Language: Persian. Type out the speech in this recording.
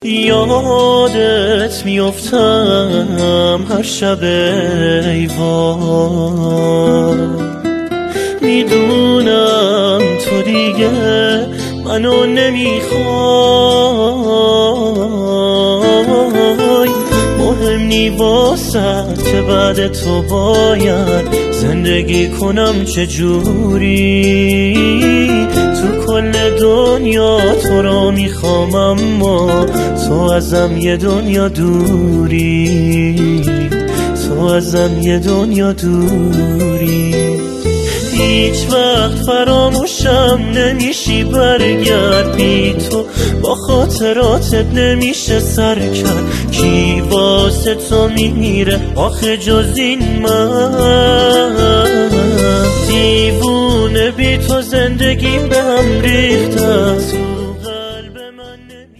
یادت میافتم هر شب ای وای، میدونم تو دیگه منو نمیخوای، مهم نی واسه که بعد تو باید زندگی کنم چجوری. تو کل دنیا تو رو میخوام اما تو ازم یه دنیا دوری، تو ازم یه دنیا دوری. هیچ وقت فراموشم نمیشی برگرد، بی تو با خاطراتت نمیشه سر کرد. کی واسه تو میمیره آخه جز این من؟ دیوونه بی تو زندگیم به هم ریخته است،